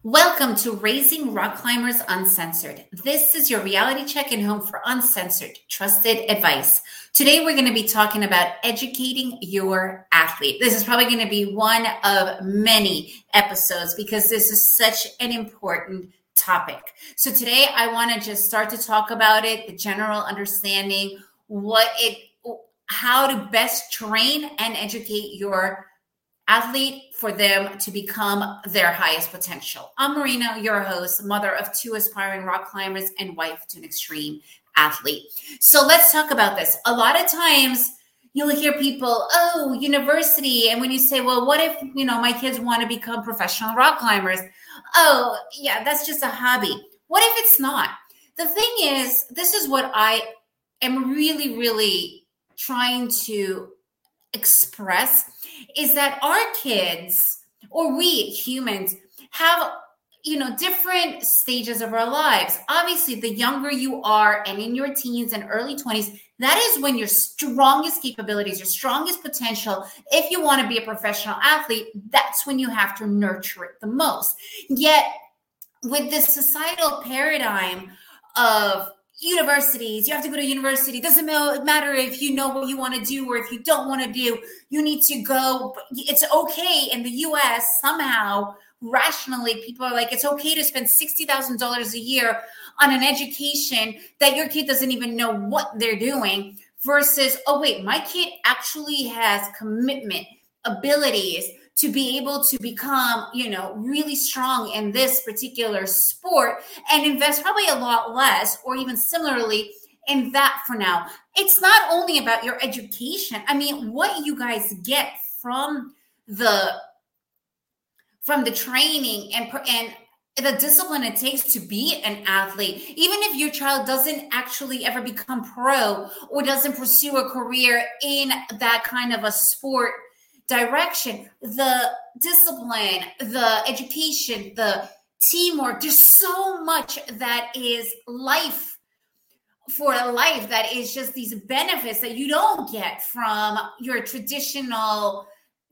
Welcome to Raising Rock Climbers Uncensored. This is your reality check and home for uncensored, trusted advice. Today, we're going to be talking about educating your athlete. This is probably going to be one of many episodes because this is such an important topic. So today, I want to just start to talk about it, the general understanding, how to best train and educate your athlete for them to become their highest potential. I'm Marina, your host, mother of two aspiring rock climbers and wife to an extreme athlete. So let's talk about this. A lot of times you'll hear people, university. And when you say, well, what if, my kids want to become professional rock climbers? Oh, yeah, that's just a hobby. What if it's not? The thing is, this is what I am really, really trying to express is that our kids, or we humans, have different stages of our lives. Obviously, the younger you are and in your teens and early 20s, that is when your strongest capabilities, your strongest potential, if you want to be a professional athlete, that's when you have to nurture it the most. Yet with this societal paradigm of universities, you have to go to university. Doesn't matter if you know what you want to do or if you don't want to do, you need to go. It's okay in the US somehow, rationally, people are like, it's okay to spend $60,000 a year on an education that your kid doesn't even know what they're doing versus, oh wait, my kid actually has commitment, abilities to be able to become, really strong in this particular sport and invest probably a lot less or even similarly in that for now. It's not only about your education. I mean, what you guys get from the training and the discipline it takes to be an athlete, even if your child doesn't actually ever become pro or doesn't pursue a career in that kind of a sport direction, the discipline, the education, the teamwork, there's so much that is life for a life that is just these benefits that you don't get from your traditional,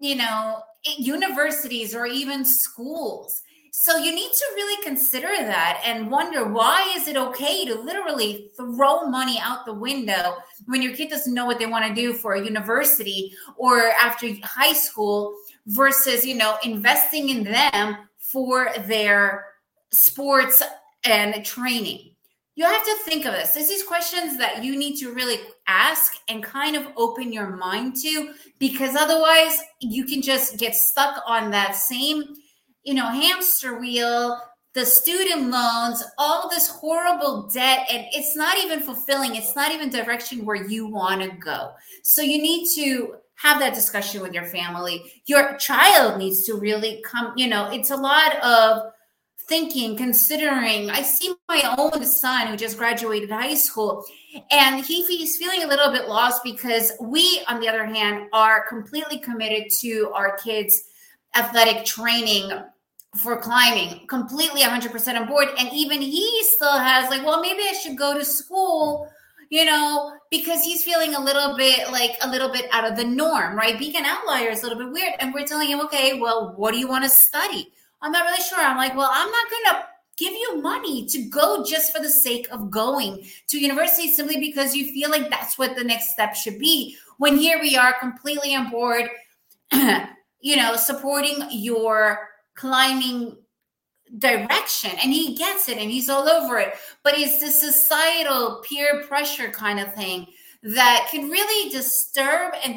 universities or even schools. So you need to really consider that and wonder, why is it okay to literally throw money out the window when your kid doesn't know what they want to do for a university or after high school versus, investing in them for their sports and training? You have to think of this. There's these questions that you need to really ask and kind of open your mind to, because otherwise you can just get stuck on that same hamster wheel, the student loans, all this horrible debt, and it's not even fulfilling. It's not even direction where you want to go. So you need to have that discussion with your family. Your child needs to really come, it's a lot of thinking, considering. I see my own son who just graduated high school, and he's feeling a little bit lost because we, on the other hand, are completely committed to our kids' athletic training for climbing, completely 100% on board. And even he still has maybe I should go to school, because he's feeling a little bit out of the norm, right? Being an outlier is a little bit weird. And we're telling him, okay, well, what do you want to study? I'm not really sure. I'm like, well, I'm not going to give you money to go just for the sake of going to university simply because you feel like that's what the next step should be. When here we are completely on board, supporting your climbing direction, and he gets it and he's all over it. But it's this societal peer pressure kind of thing that can really disturb and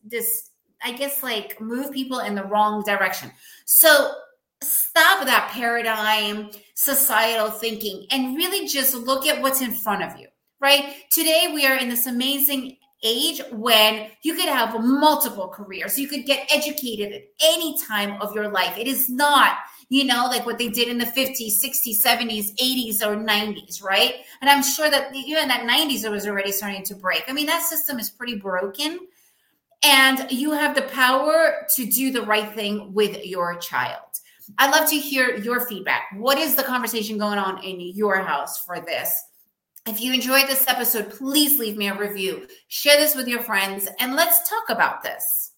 move people in the wrong direction. So stop that paradigm, societal thinking, and really just look at what's in front of you, right? Today, we are in this amazing age when you could have multiple careers. You could get educated at any time of your life. It is not, like what they did in the 50s, 60s, 70s, 80s, or 90s, right? And I'm sure that even that 90s, it was already starting to break. I mean, that system is pretty broken. And you have the power to do the right thing with your child. I'd love to hear your feedback. What is the conversation going on in your house for this? If you enjoyed this episode, please leave me a review. Share this with your friends, and let's talk about this.